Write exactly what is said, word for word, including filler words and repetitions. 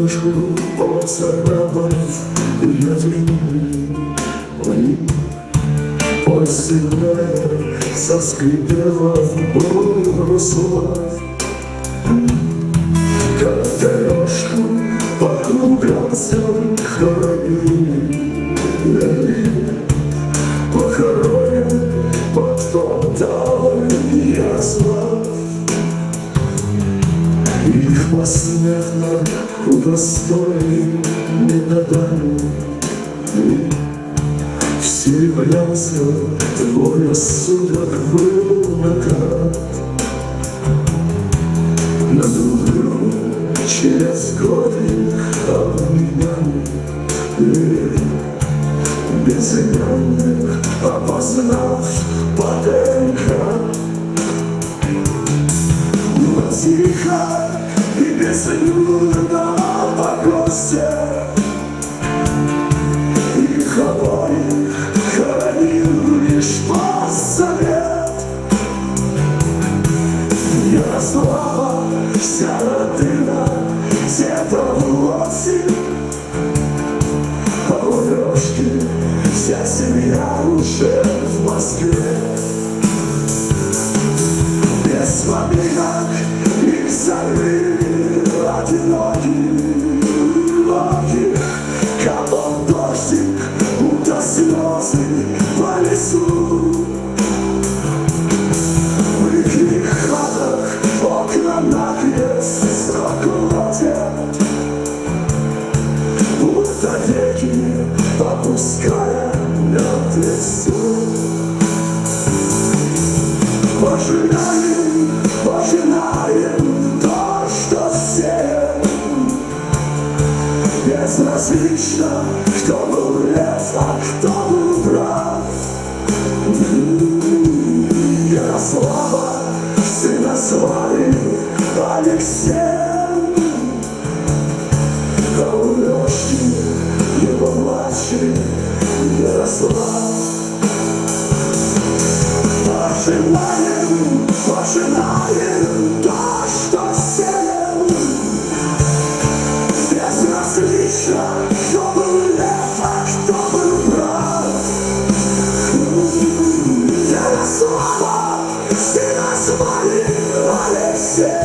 строчку поцарапав ветряными моими. Посильнее заскрипела брусла, как дорожку по кругам хоронили, похоронен под фонтанами ясла. Их посмертно удостоили медалями. Все являлся твой рассудок был накат. На другую через годы обменяли безымянных, опознав по ДНК. Но тихо и безлюдно по гости их обоих хоронил лишь постсовет. Ярослава вся родина где-то в осень, а у Лёшки вся семья уже в Москве. Без поминок их зарыли одинокие ноги. Капал дождик, будто слезы по лесу. В их хатах окна накрест заколотят, будто веки опуская мертвецу. Пожинаем, пожинаем то, что сеем. Безразлично, кто был лев, а кто был прав. Ярослава сына звали Алексеем, а у Лёшки его младший Ярослав. Пожинаем, пожинаем то, что сеем. Безразлично, кто был лев, а кто был прав. Ярослава сына звали Алексеем.